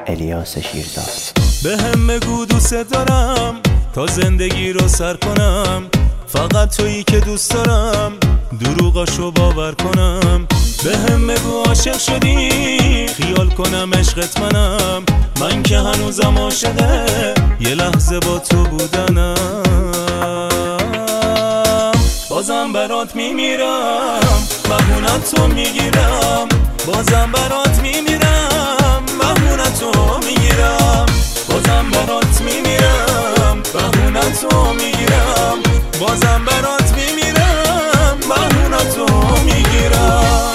الیاس شیرزاد. به هم بگو دوست دارم تا زندگی رو سر کنم، فقط تویی که دوست دارم دروغاشو باور کنم. به هم بگو عاشق شدی خیال کنم عشقت منم، من که هنوزم عاشقه یه لحظه با تو بودنم. بازم برات میمیرم بهونتو میگیرم، بازم برات میمیرم بهونتو میگیرم، بازم برات میمیرم بهونتو میگیرم، بازم برات میمیرم بهونتو میگیرم.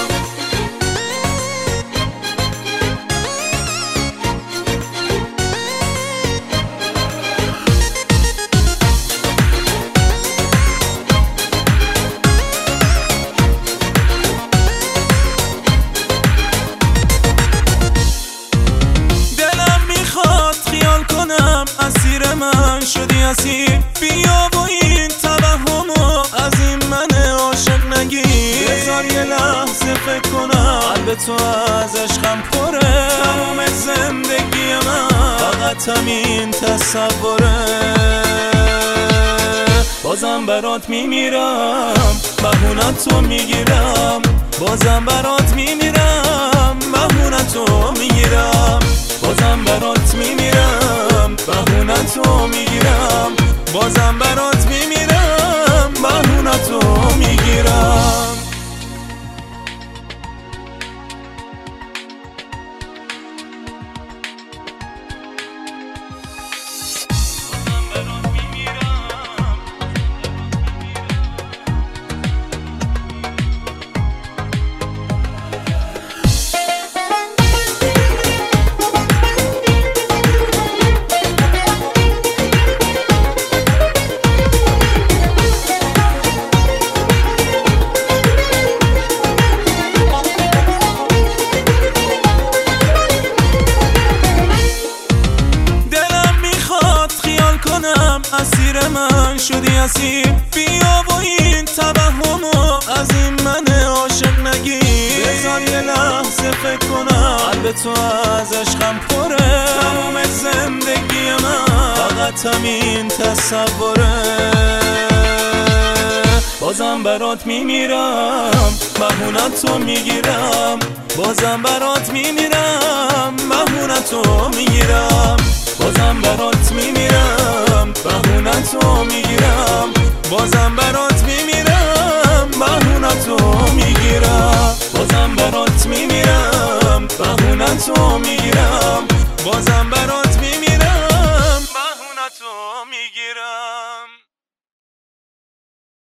اسیر من شدی اسیر، بیا با این توهمو از این من عاشق نگیر. بذار یه لحظه فکر کنم قلب تو از عشقم پره، تمام زندگی من فقط همین تصوره. بازم برات میمیرم بهونتو میگیرم، بازم برات میمیرم بهونتو میگیرم، بازم برات میمیرم بهونتو میگیرم، بازم برات میمیرم بهونتو میگیرم. اسیر من شدی اسیر، بیا با این توهمو از این من عاشق نگیر. بذار یه لحظه فکر کنم قلب تو از عشقم پره، تمام زندگی من فقط همین تصوره. بازم برات میمیرم بهونتو میگیرم، بازم برات میمیرم بهونتو میگیرم، بازم برات میمیرم بهونتو میگیرم، بازم برات میمیرم بهونتو میگیرم، بازم برات میمیرم بهونتو میگیرم، بازم